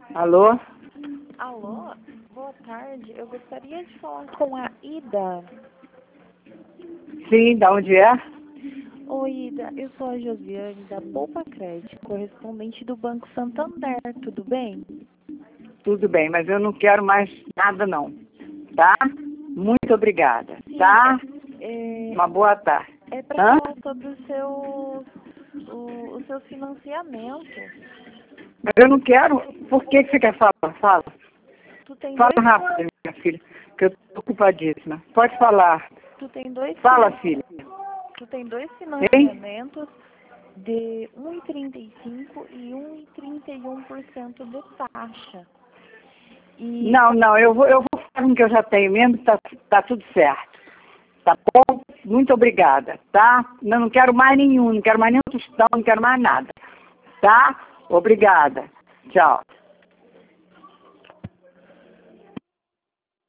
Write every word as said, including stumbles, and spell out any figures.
Alô? Alô, boa tarde. Eu gostaria de falar com a Ida. Sim, da onde é? Oi, Ida. Eu sou a Josiane da Poupa Crédito, correspondente do Banco Santander. Tudo bem? Tudo bem, mas eu não quero mais nada não, tá? Muito obrigada, Sim, tá? É, Uma boa tarde. é para Hã? falar sobre o seu, o, os seus financiamentos. Mas eu não quero. Por que que você quer falar? Fala. Tu tem Fala dois, rápido, minha filha, que eu tô ocupadíssima. Pode falar. tu tem dois, Fala, finan- filha. tu tem dois Hein? financiamentos de um vírgula trinta e cinco e um vírgula trinta e um por cento de taxa. E Não, não, eu vou, eu vou falar com o que eu já tenho mesmo, tá, tá tudo certo. Tá bom? Muito obrigada, tá? Não, não quero mais nenhum, não quero mais nenhum tostão, não quero mais nada. Tá? Obrigada. Tchau.